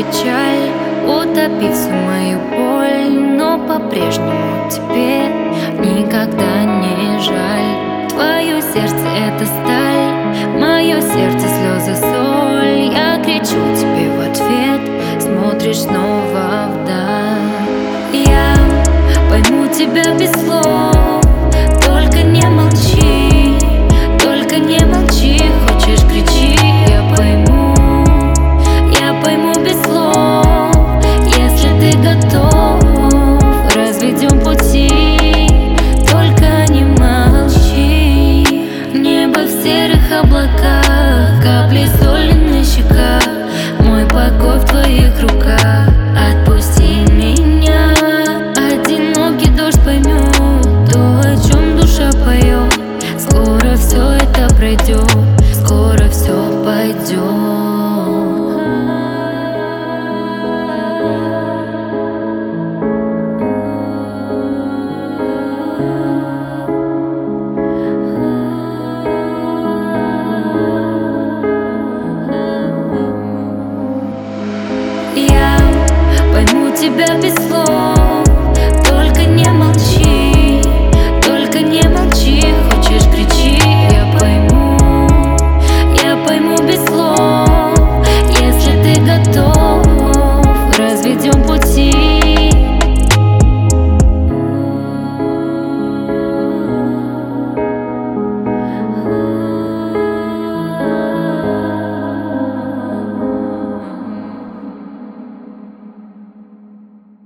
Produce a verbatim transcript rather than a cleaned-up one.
печаль, утопив всю мою боль, но по-прежнему тебе никогда не жаль. Твое сердце — это сталь, мое сердце — слезы, соль. Я кричу тебе в ответ, смотришь снова вдаль. Я пойму тебя без слов, только не молчи, только не молчи. Хочешь — кричи, я пойму, я пойму без слов. Если ты готов, разведем пути, только не молчи. Небо в серых облаках, капли соли на щеках, мой покой в твоих руках. Отпусти меня, одинокий дождь поймет то, о чем душа поет. Скоро все это пройдет.